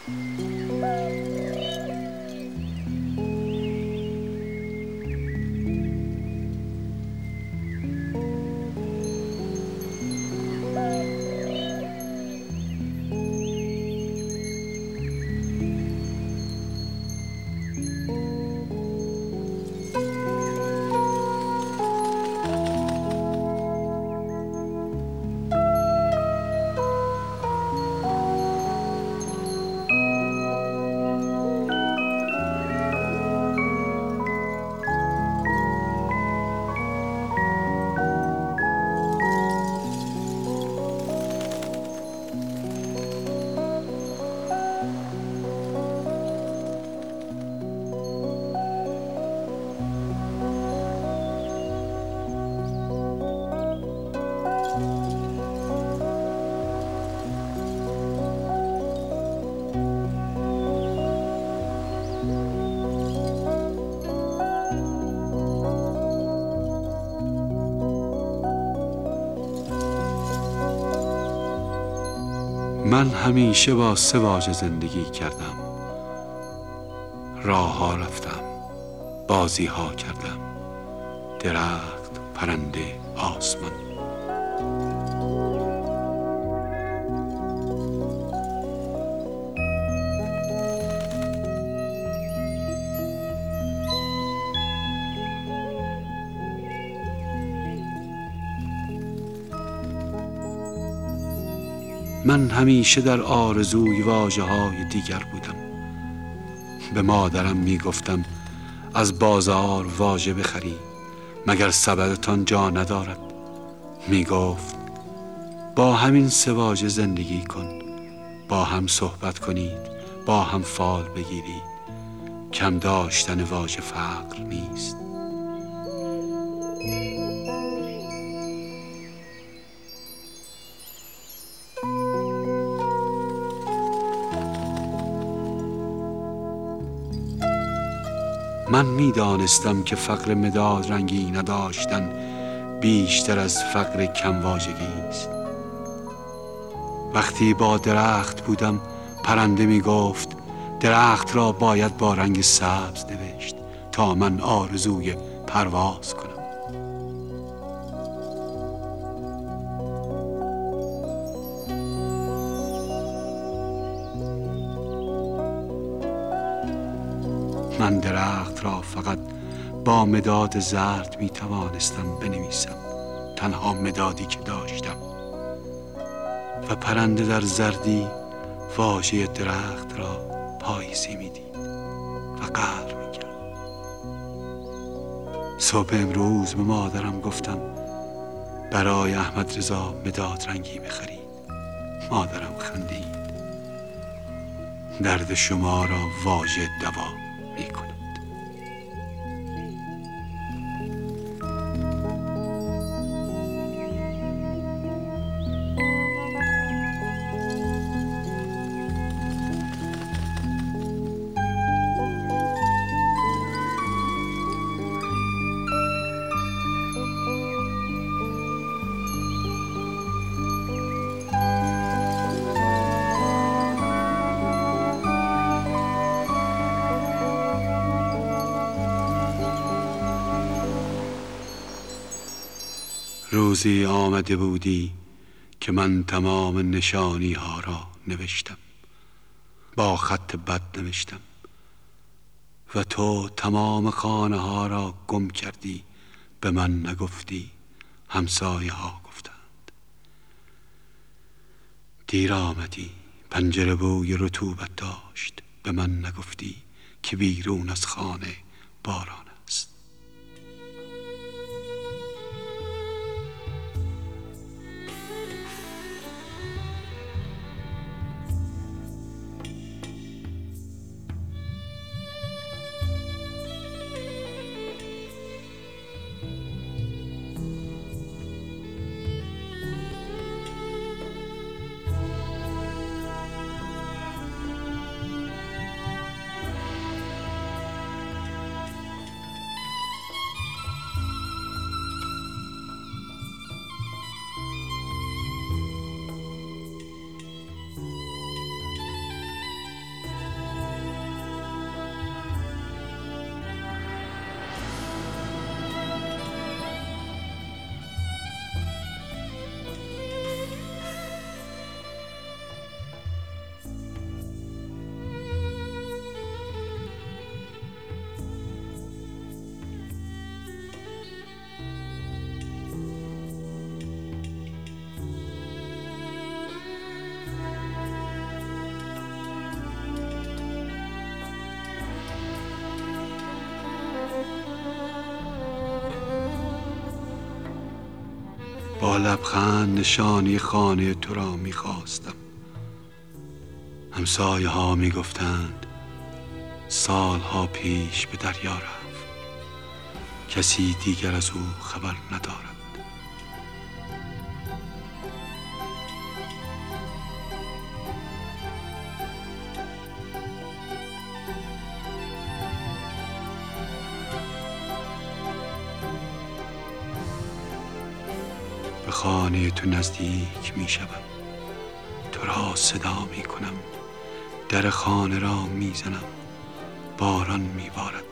من همیشه با 3 واژه زندگی کردم. راه ها رفتم، بازی ها کردم، درخت، پرنده، آسمان. من همیشه در آرزوی واژه‌های دیگر بودم. به مادرم میگفتم از بازار واژه بخری، مگر سبدتان جا ندارد؟ میگفت با همین 3 واژه زندگی کن، با هم صحبت کنید، با هم فال بگیرید. کم داشتن واژه فقر نیست. من میدانستم که فقر مداد رنگی نداشتن بیشتر از فقر کم واژگی است. وقتی با درخت بودم پرنده می گفت درخت را باید با رنگ سبز نوشت تا من آرزوی پرواز کنم. من درخت را فقط با مداد زرد می توانستم بنویسم، تنها مدادی که داشتم. و پرنده در زردی واژه درخت را پاییزی می دید و قهر می کرد. صبح امروز به مادرم گفتم برای احمد رضا مداد رنگی بخرید. مادرم خندید. درد شما را واژه دوا می کند. روزی آمده بودی که من تمام نشانی ها را نوشتم، با خط بد نوشتم و تو تمام خانه ها را گم کردی. به من نگفتی، همسایه ها گفتند. دیر آمدی، پنجره بوی رطوبت داشت. به من نگفتی که بیرون از خانه باران است. با لبخند نشانی خانه تو را میخواستم. همسایه ها میگفتند سالها پیش به دریا رفت، کسی دیگر از او خبر ندارد. به خانه تو نزدیک می شدم، تو را صدا می کنم، در خانه را می زنم، باران می بارد.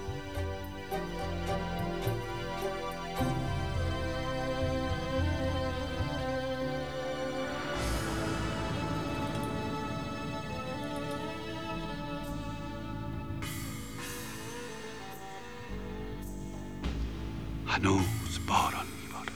هنوز باران می بارد.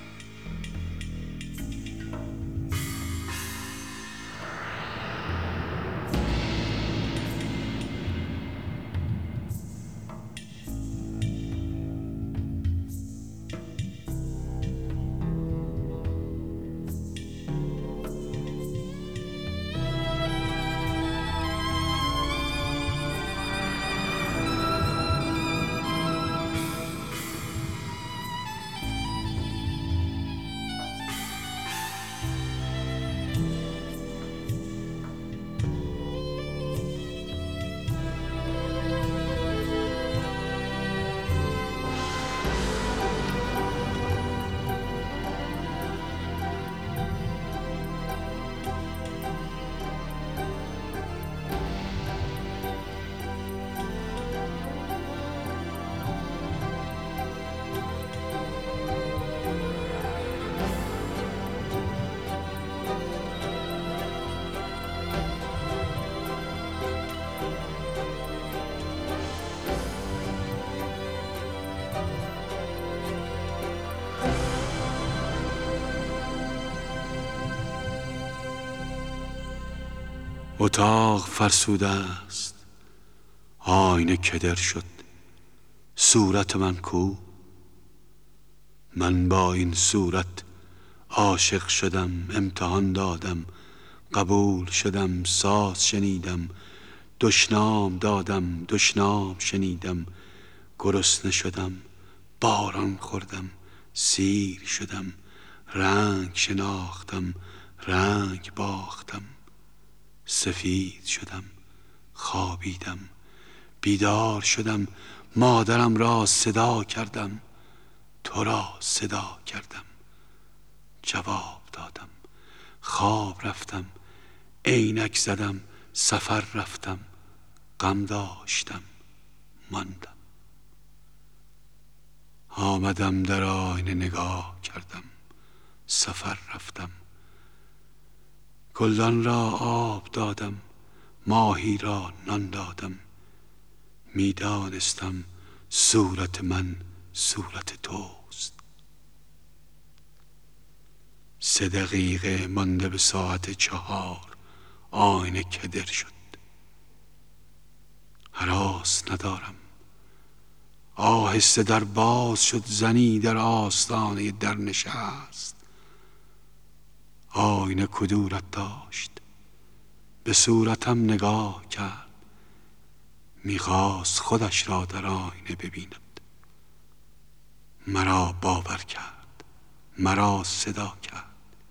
اتاق فرسوده است، آینه کدر شد، صورت من کو؟ من با این صورت عاشق شدم، امتحان دادم، قبول شدم، ساز شنیدم، دشنام دادم، دشنام شنیدم، گرسنه شدم، باران خوردم، سیر شدم، رنگ شناختم، رنگ باختم، سفید شدم، خوابیدم، بیدار شدم، مادرم را صدا کردم، تو را صدا کردم، جواب دادم، خواب رفتم، عینک زدم، سفر رفتم، غم داشتم، ماندم. آمدم در آینه نگاه کردم، سفر رفتم، گلدان را آب دادم، ماهی را نان دادم، میدانستم صورت من صورت توست. 3 دقیقه مانده به ساعت 4 آینه کدر شد. هراس ندارم، آهسته در باز شد، زنی در آستانه در نشست. آینه کدورت داشت، به صورتم نگاه کرد، میخواست خودش را در آینه ببیند. مرا باور کرد، مرا صدا کرد.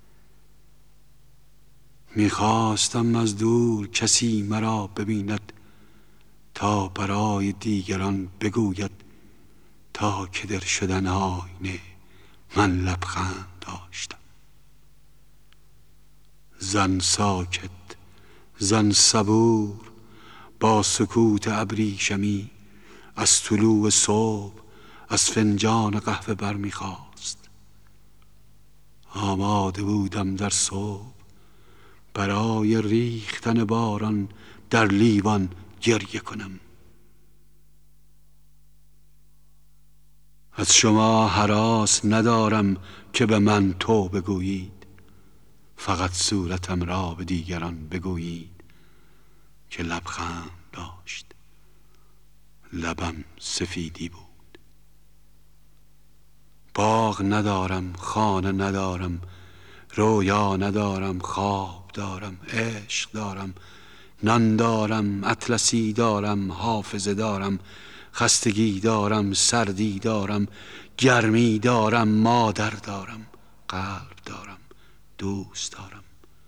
میخواستم از دور کسی مرا ببیند، تا برای دیگران بگوید تا کدر شدن آینه من لبخند داشتم. زن ساکت، زن صبور، با سکوت ابریشمی از طلوع صبح از فنجان قهوه برمیخواست. آماده بودم در صبح برای ریختن باران در لیوان گریه کنم. از شما هراس ندارم که به من تو بگویید، فقط صورتم را به دیگران بگویید که لبخند داشت، لبم سفیدی بود. باغ ندارم، خانه ندارم، رویا ندارم، خواب دارم، عشق دارم، نان دارم، اطلسی دارم، حافظه دارم، خستگی دارم، سردی دارم، گرمی دارم، مادر دارم، قلب دارم، دوست دارم.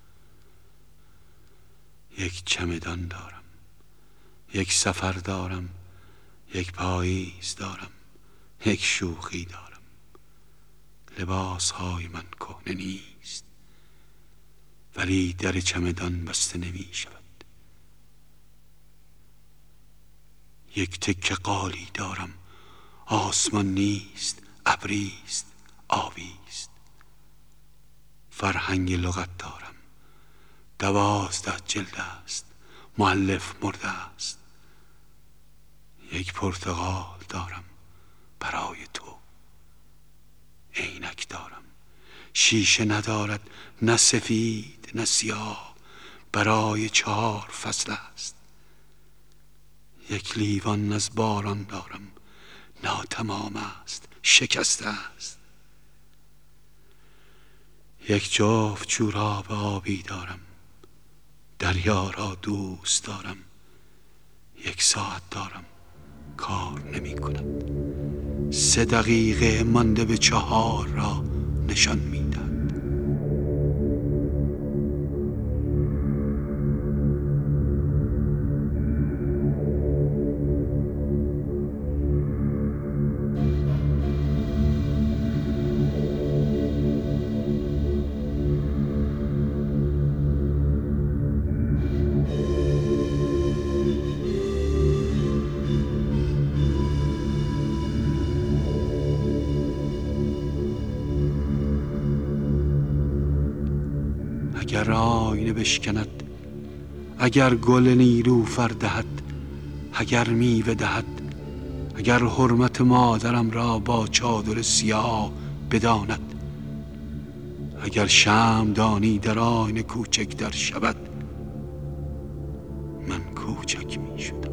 یک چمدان دارم، یک سفر دارم، یک پاییز دارم، یک شوخی دارم. لباس های من کهنه نیست، ولی در چمدان بسته نمی شود. یک تکه قالی دارم، آسمان نیست، ابریست، آبیست. فرهنگ لغت دارم، 12 جلد است، مؤلف مرده است. یک پرتقال دارم برای تو، عینک دارم، شیشه ندارد، نه سفید نه سیاه، برای 4 فصل است. یک لیوان از باران دارم، ناتمام است، شکسته است. یک جفت جوراب آبی دارم، دریا را دوست دارم. یک ساعت دارم، کار نمی کند. 3 دقیقه مانده به 4 را نشان می دهد. اگر آینه بشکند، اگر گل نیلوفر دهد، اگر میوه دهد، اگر حرمت مادرم را با چادر سیاه بداند، اگر شمعدانی در آینه کوچک در شود، من کوچک می شدم.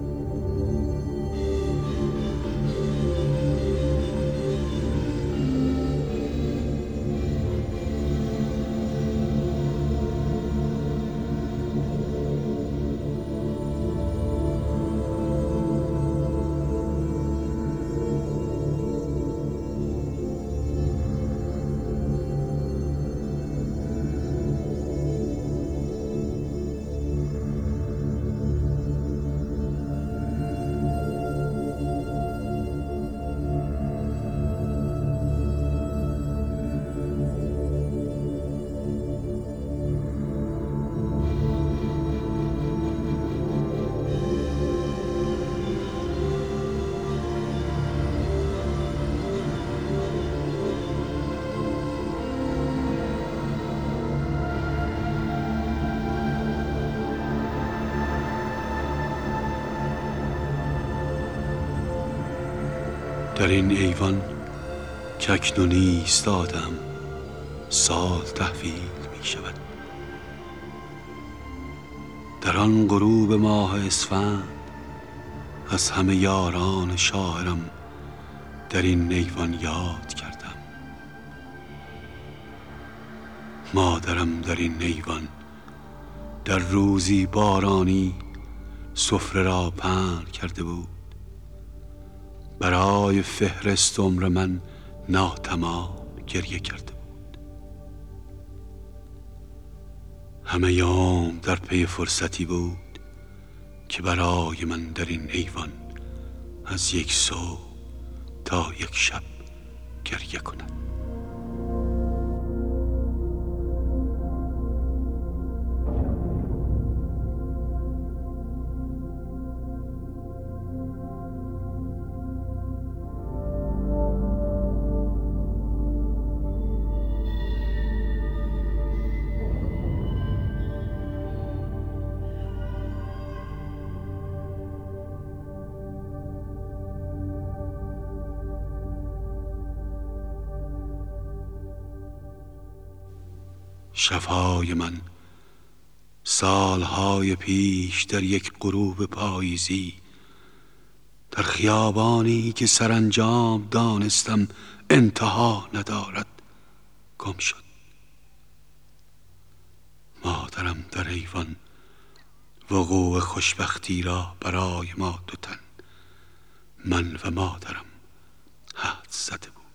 در این ایوان که اکنون ایستادم، سال تحویل می شود. در آن غروب ماه اسفند از همه یاران شاعرم در این ایوان یاد کردم. مادرم در این ایوان در روزی بارانی سفره را پهن کرده بود. برای فهرست عمر من ناتمام گریه کرده بود. همه عمر در پی فرصتی بود که برای من در این ایوان از یک صبح تا یک شب گریه کند. شب‌های من سالهای پیش در یک غروب پاییزی در خیابانی که سرانجام دانستم انتها ندارد گم شد. مادرم در ایوان وقوع خوشبختی را برای ما دو تن، من و مادرم، حدس زده بود.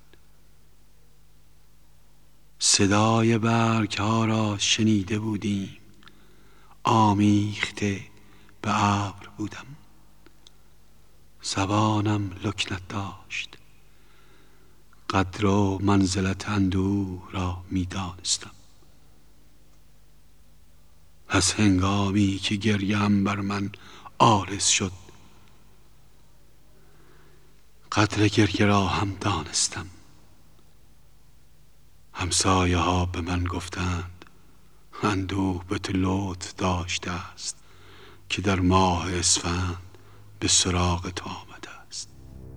صدای برگ ها را شنیده بودیم، آمیخته به ابر بودم. زبانم لکنت داشت، قدر و منزلت اندوه را می دانستم. از هنگامی که گریم بر من عارض شد، قدر گریه را هم دانستم. همسایه ها به من گفتند اندوه به تو لطف داشته است که در ماه اسفند به سراغ تو آمده است.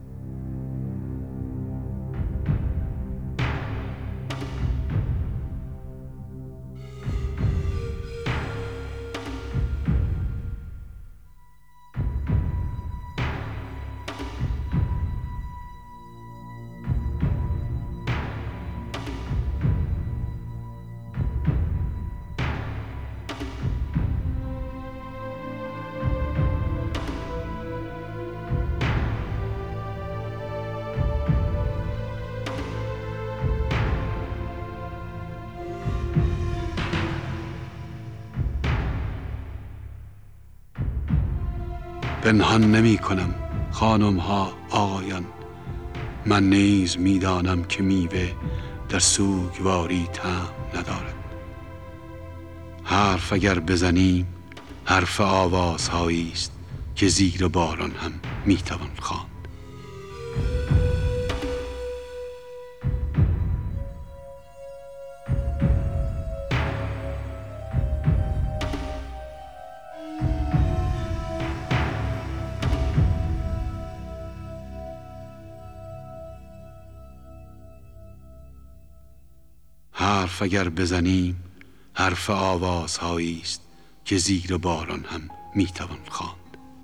پنهان نمی کنم خانم ها آقایان، من نیز می دانم که میوه در سوگواری طعم ندارد. حرف اگر بزنیم حرف آوازهایی است که زیر باران هم می توان خواند. حرف اگر بزنیم حرف آوازهایی است که زیر باران هم می توان خواند.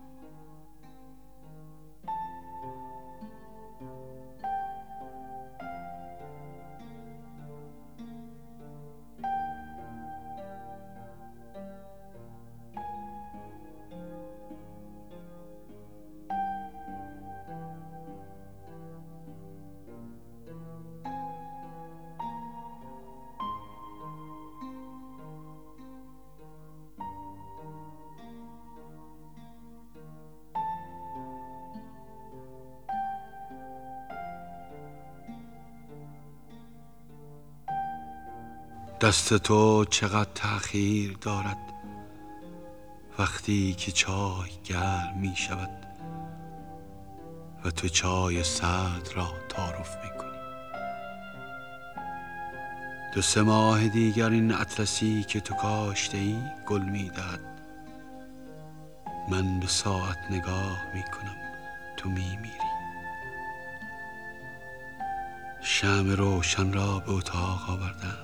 دست تو چقدر تأخیر دارد وقتی که چای گرم می شود و تو چای سرد را تعارف می کنی. 2-3 ماه دیگر این اطلسی که تو کاشته ای گل می دهد. من به ساعت نگاه می کنم، تو می میری. شمع روشن را به اتاق آوردند.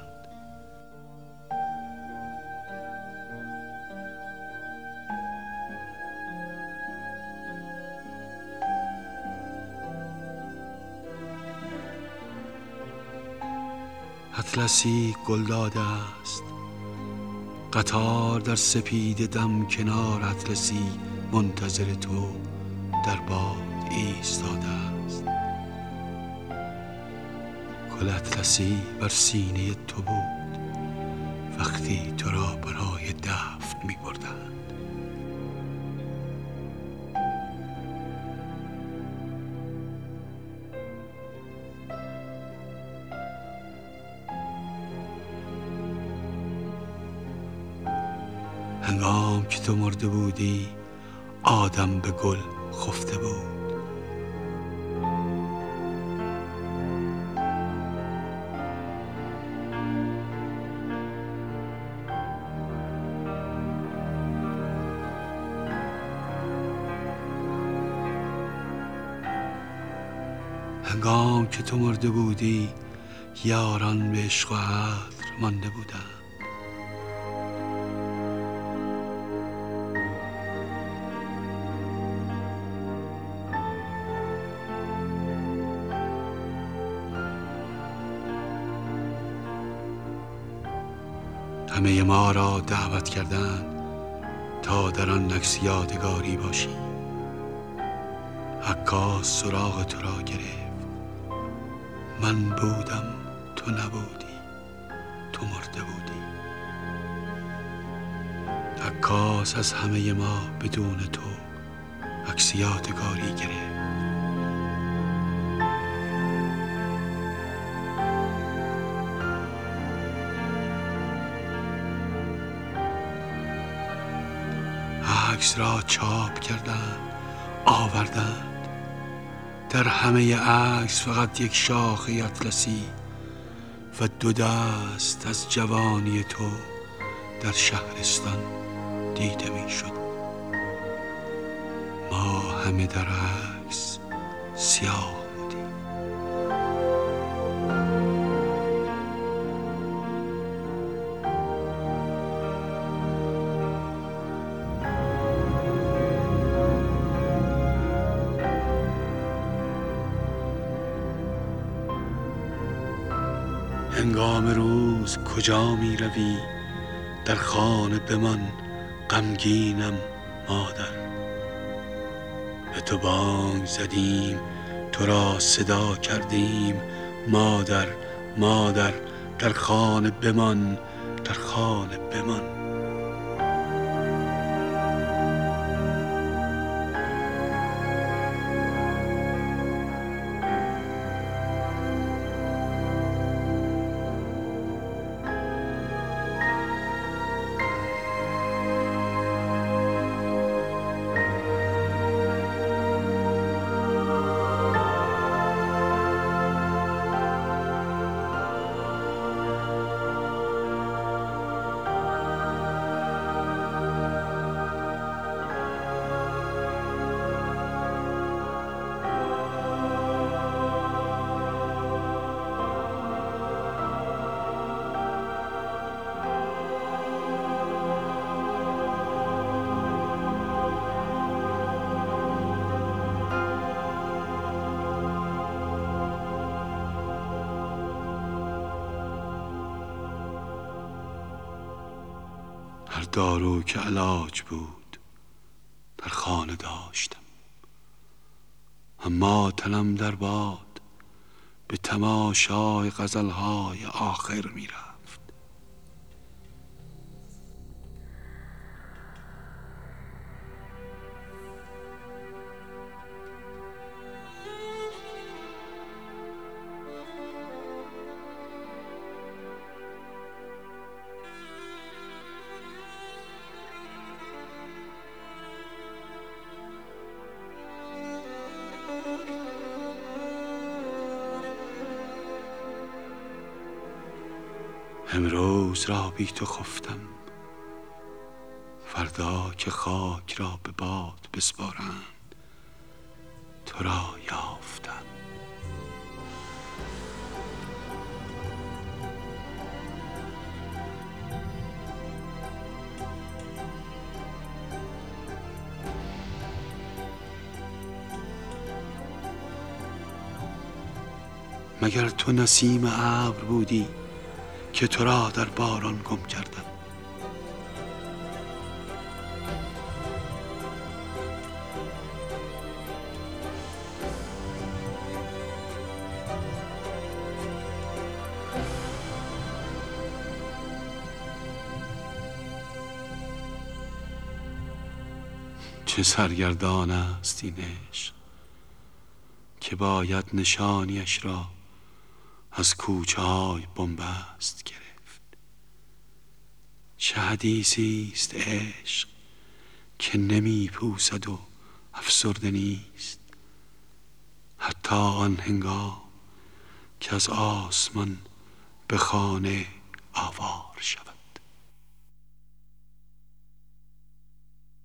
اطلسی گل داده است، قطار در سپید دم کنار اطلسی منتظر تو در باد ایستاده است. گل اطلسی بر سینه تو بود وقتی تو را برای دفن می بردند. هنگام که تو مرده بودی آدم به گل خفته بود. هنگام که تو مرده بودی یاران به عشق و عطر مانده بودند. همه ما را دعوت کردند تا در آن عکس یادگاری باشی. عکاس سراغ تو را گرفت، من بودم تو نبودی، تو مرده بودی. عکاس از همه ما بدون تو عکس یادگاری گرفت. عکس را چاپ کردند، آوردند. در همه عکس فقط یک شاخه اطلسی و 2 دست از جوانی تو در شهرستان دیده میشد. ما همه در عکس سیاه بودیم. هنگام روز کجا می روی؟ در خانه بمان، غمگینم مادر. به تو بانگ زدیم، تو را صدا کردیم، مادر مادر در خانه بمان، در خانه بمان. هر دارو که علاج بود در خانه داشتم، اما تنم در باد به تماشای غزلهای آخر می رفت. امروز را بی تو خفتم، فردا که خاک را به باد بسپارند تو را یافتم. مگر تو نسیم ابر بودی که تو را در باران گم کردم؟ چه سرگردان است این عشق که باید نشانیش را از کوچه های بنبست گرفت. چه حدیثی است عشق که نمی پوسد و افسرده نیست، حتی آن هنگام که از آسمان به خانه آوار شود.